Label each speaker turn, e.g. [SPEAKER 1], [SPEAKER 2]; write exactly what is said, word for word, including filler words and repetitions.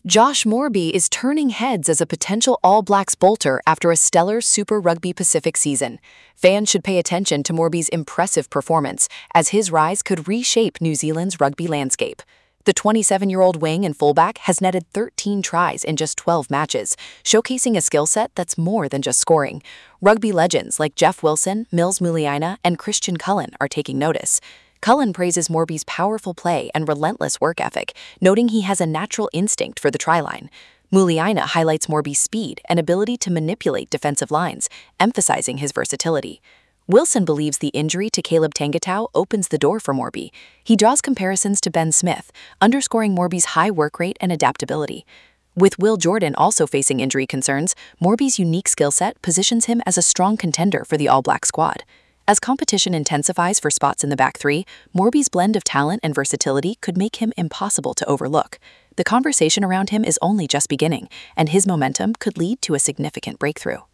[SPEAKER 1] Josh Moorby is turning heads as a potential All Blacks bolter after a stellar Super Rugby Pacific season. Fans should pay attention to Moorby's impressive performance, as his rise could reshape New Zealand's rugby landscape. The twenty-seven-year-old wing and fullback has netted thirteen tries in just twelve matches, showcasing a skill set that's more than just scoring. Rugby legends like Jeff Wilson, Mills Muliaina, and Christian Cullen are taking notice. Cullen praises Moorby's powerful play and relentless work ethic, noting he has a natural instinct for the try line. Muliaina highlights Moorby's speed and ability to manipulate defensive lines, emphasizing his versatility. Wilson believes the injury to Caleb Tangatau opens the door for Moorby. He draws comparisons to Ben Smith, underscoring Moorby's high work rate and adaptability. With Will Jordan also facing injury concerns, Moorby's unique skill set positions him as a strong contender for the All Black squad. As competition intensifies for spots in the back three, Moorby's blend of talent and versatility could make him impossible to overlook. The conversation around him is only just beginning, and his momentum could lead to a significant breakthrough.